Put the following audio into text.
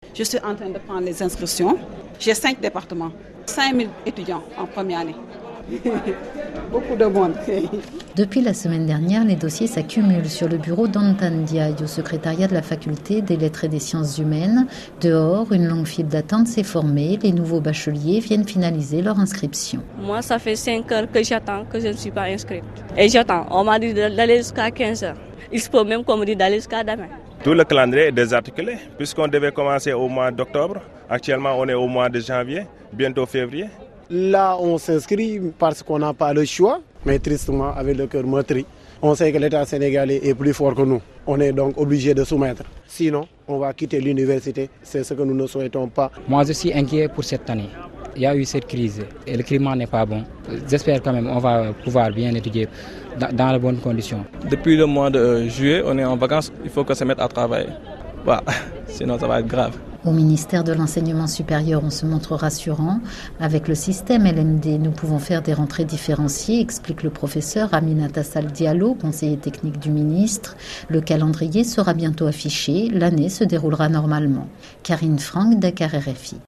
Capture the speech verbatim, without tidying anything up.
Je suis en train de prendre les inscriptions. J'ai cinq départements, cinq mille étudiants en première année. Beaucoup de monde. Depuis la semaine dernière, les dossiers s'accumulent sur le bureau d'Antan Diaye, au secrétariat de la faculté des lettres et des sciences humaines. Dehors, une longue file d'attente s'est formée. Les nouveaux bacheliers viennent finaliser leur inscription. Moi, ça fait cinq heures que j'attends, que je ne suis pas inscrite. Et j'attends. On m'a dit d'aller jusqu'à quinze heures. Il se peut même qu'on me dise d'aller jusqu'à demain. Tout le calendrier est désarticulé, puisqu'on devait commencer au mois d'octobre. Actuellement, on est au mois de janvier, bientôt février. Là, on s'inscrit parce qu'on n'a pas le choix, mais tristement, avec le cœur meurtri. On sait que l'État sénégalais est plus fort que nous. On est donc obligé de soumettre. Sinon, on va quitter l'université. C'est ce que nous ne souhaitons pas. Moi, je suis inquiet pour cette année. Il y a eu cette crise et le climat n'est pas bon. J'espère quand même qu'on va pouvoir bien étudier dans, dans de bonnes conditions. Depuis le mois de juillet, on est en vacances. Il faut qu'on se mette à travailler. Bah, sinon, ça va être grave. Au ministère de l'Enseignement supérieur, on se montre rassurant. Avec le système L M D, nous pouvons faire des rentrées différenciées, explique le professeur Aminata Sall Diallo, conseiller technique du ministre. Le calendrier sera bientôt affiché. L'année se déroulera normalement. Karine Franck, Dakar R F I.